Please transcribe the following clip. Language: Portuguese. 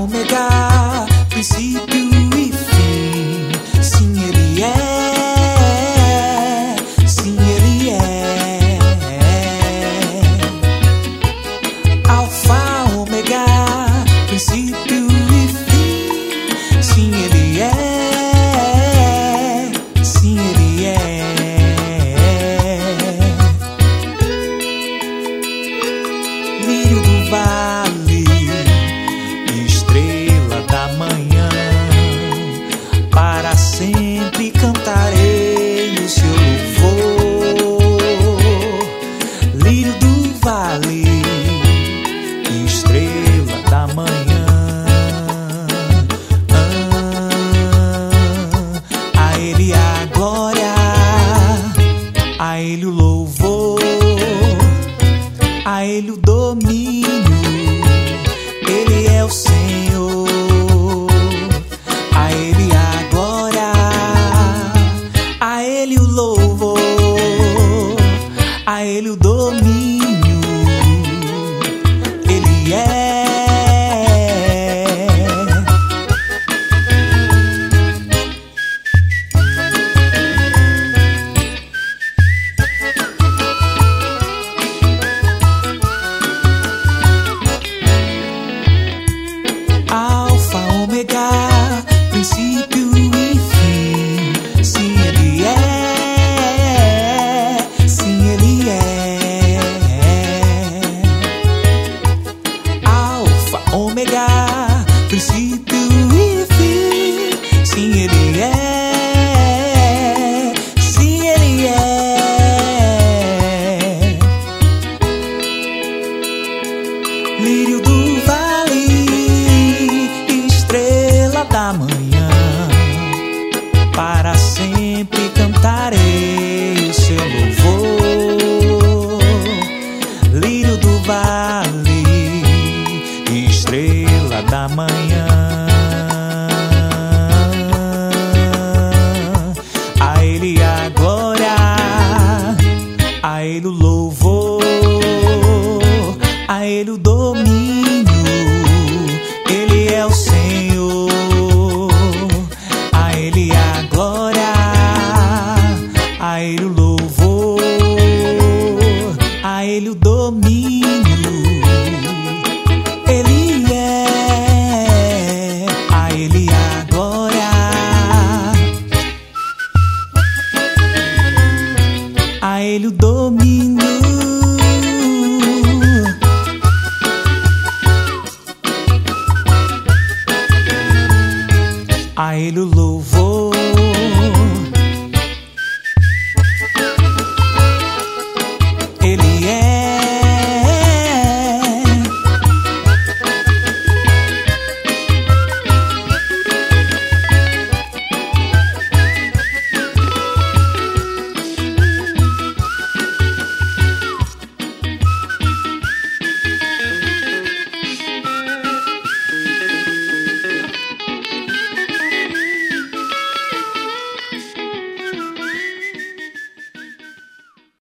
ômega, princípio e fim. Sim, Ele é. Sim, Ele é. Alfa, ômega, princípio e fim. Sim, Ele é. Sim, Ele é. Lírio do vale, estrela da manhã, para sempre cantarei o seu louvor. Lírio do vale, estrela da manhã, a Ele a glória, a Ele o louvor, a Ele o domínio. Ele é o Senhor, a Ele a glória, a Ele o louvor, a Ele o domínio. Ele é. Alfa, ômega, princípio e fim. Sim, Ele é. Sim, Ele é. Alfa, ômega, princípio e fim. Sim, Ele é. Sim, Ele é. Lírio do vale, estrela da manhã, para sempre cantarei o seu louvor. Lírio do vale, estrela da manhã, a Ele a glória, a Ele o louvor, a Ele o domínio. Ele é o Senhor, a Ele a glória, a Ele o louvor, a Ele o domínio. Ele é, a Ele a glória, a Ele o domínio. A Ele o louvor,